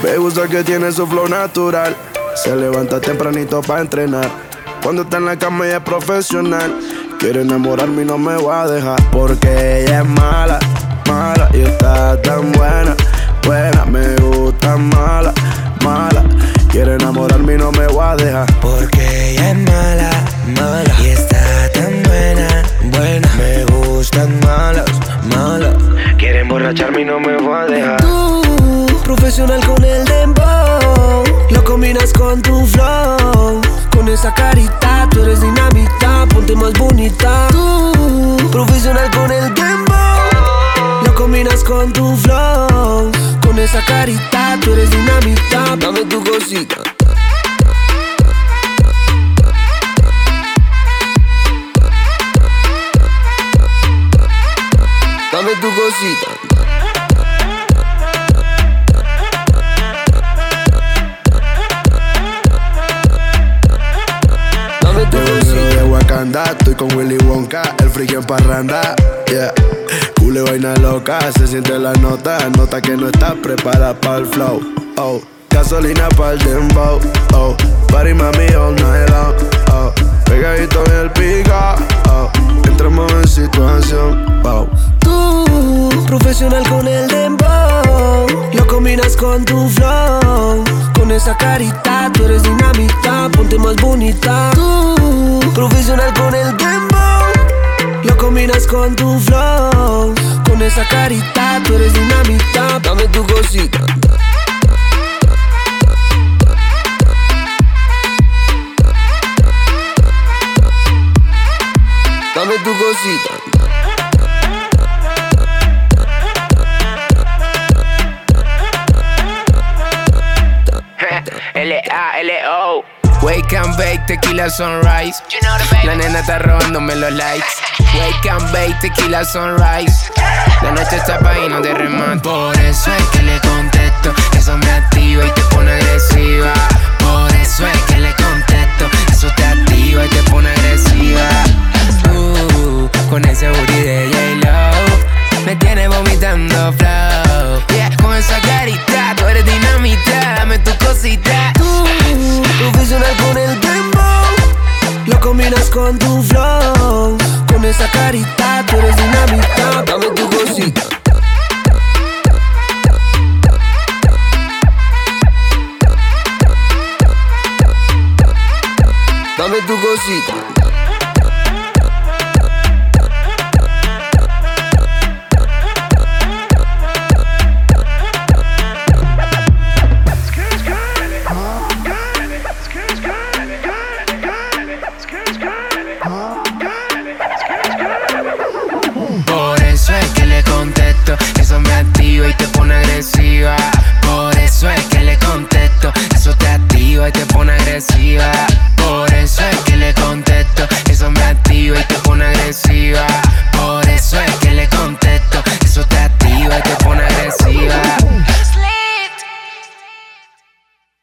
Le gusta que tiene su flow natural. Se levanta tempranito pa' entrenar. Cuando está en la cama ella es profesional. Quiere enamorarme y no me va a dejar. Porque ella es mala, mala. Y está tan buena, buena. Me gusta mala, mala. Quiere enamorarme y no me va a dejar. Porque ella es mala, mala. Y está tan buena, buena. Me gustan malas, malas. Quiere emborracharme y no me va a dejar. Tú, profesional con el dembow. Lo combinas con tu flow. Con esa carita, tú eres dinamita. Ponte más bonita. Tú, profesional con el dembow. Lo combinas con tu flow. Con esa carita, tú eres dinamita. Dame tu cosita. Dame tu cosita. Dame tu cosita. De Wakanda, estoy con Willy Wonka, el friki en parranda, yeah. Cule vaina loca, se siente la nota. Nota que no estás preparada para el flow, oh. Gasolina para el dembow, oh. Party mami all night long, oh. Pegadito en el pico, oh. Entramos en situación, wow. Tú, profesional con el dembow. Lo combinas con tu flow. Con esa carita, tú eres dinamita. Ponte más bonita. Tú, profesional con el dembow. Lo combinas con tu flow. Con esa carita, tú eres dinamita. Dame tu cosita. Dame tu cosita. L-A-L-O. Wake and bake, tequila sunrise. La nena está robándome los likes. Wake and bake, tequila sunrise. La noche está pa' y no te remate. Por eso es que le contesto. Eso me activa y te pone agresiva. Por eso es que le contesto. Eso te activa y te pone agresiva. Con ese booty de J-Lo me tiene vomitando flow. Yeah, con esa carita, tú eres dinamita. Dame tu cosita. Tú, profesional con el dembow. Lo combinas con tu flow. Con esa carita, tú eres dinamita. Dame tu cosita. Dame tu cosita.